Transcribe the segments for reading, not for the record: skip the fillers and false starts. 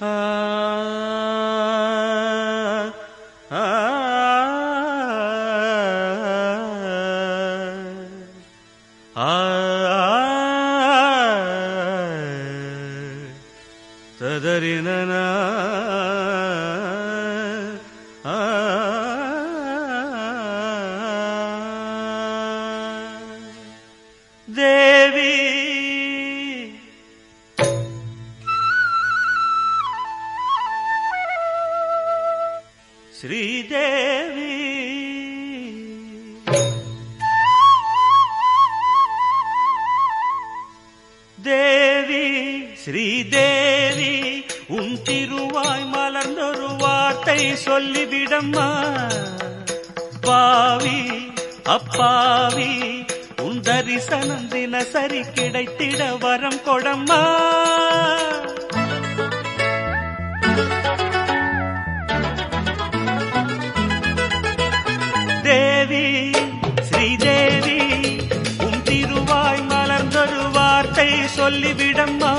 ஆ ஆ ஆ ததரினன தேவி ஸ்ரீதேவி தேவி ஸ்ரீதேவி உன் திருவாய் மலர்ந்தொரு வார்த்தை சொல்லிவிடம்மா. பாவி அப்பாவி உன் தரிசனம் தினசரி கிடைத்திட வரம் கொடம்மா. தேவி ஸ்ரீதேவி உன் திருவாய் மலர்ந்தொரு வார்த்தை சொல்லிவிடம்மா.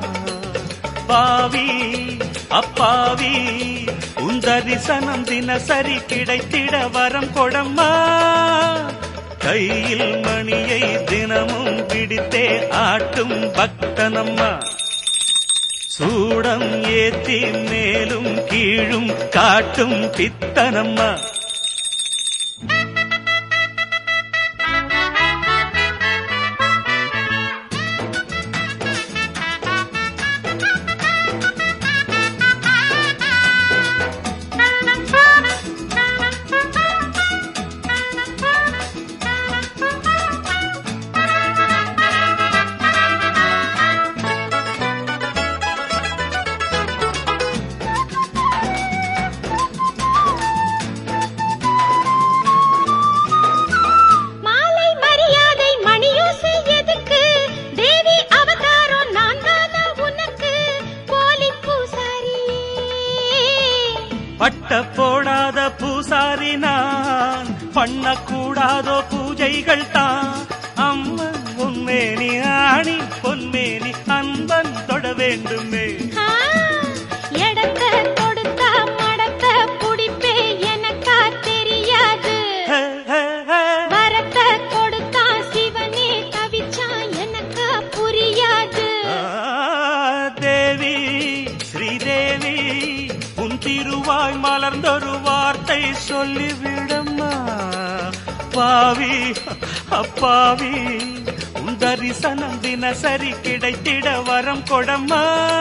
பாவி அப்பாவி உன் தரிசனம் தினசரி கிடைத்திட வரம் கொடம்மா. கையில் மணியை தினமும் பிடித்தே ஆட்டும் பக்தனம்மா. சூடம் ஏத்தி மேலும் கீழும் காட்டும் பித்தனம்மா. பட்ட போடாத பூசாரி நான், பண்ணக்கூடாதோ பூஜைகள் தான். அம்மன் உன்மேனி ஆணி பொன்மேனி அன்பன் தொட வேண்டுமே. எடத்த கொடுத்த மடத்த புடிப்பே எனக்கா தெரியாது. வரத்த கொடுத்தா சிவனே தவிச்சா எனக்கா புரியாது. தேவி ஸ்ரீதேவி உன் திருவாய் மலர்ந்தொரு வார்த்தை சொல்லிவிடம்மா. பாவி அப்பாவி உன் தரிசனம் தினசரி கிடைத்திட வரம் கொடம்மா.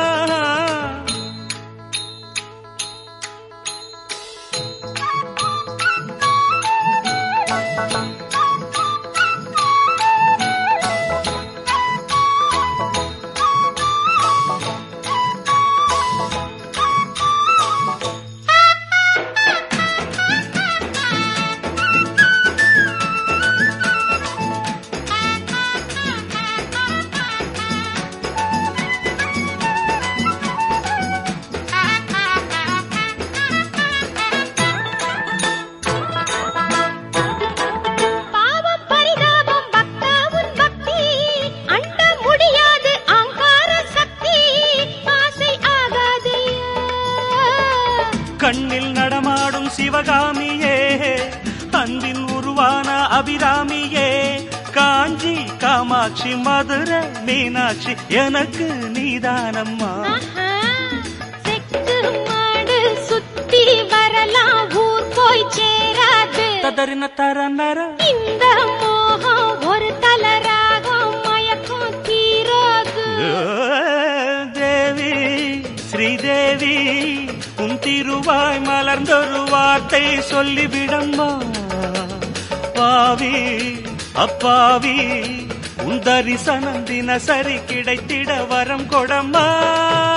கண்ணில் நடமாடும் சிவகாமியே, அன்பின் உருவான அபிராமியே, காஞ்சி காமாட்சி மதுரை மீனாட்சி எனக்கு நீதானம்மா. செக்கு மாடு சுத்தி வரலாம் ஊர் போய் சேராது. ததறின தரநர இந்த மோகம் ஒரு தலராகம் மயக்கம் தீராது. தேவி ஸ்ரீதேவி உன் திருவாய் மலர்ந்தொரு வார்த்தை சொல்லிவிடம்மா. பாவி அப்பாவி உன் தரிசனம் தினசரி கிடைத்திட வரம் கொடம்மா.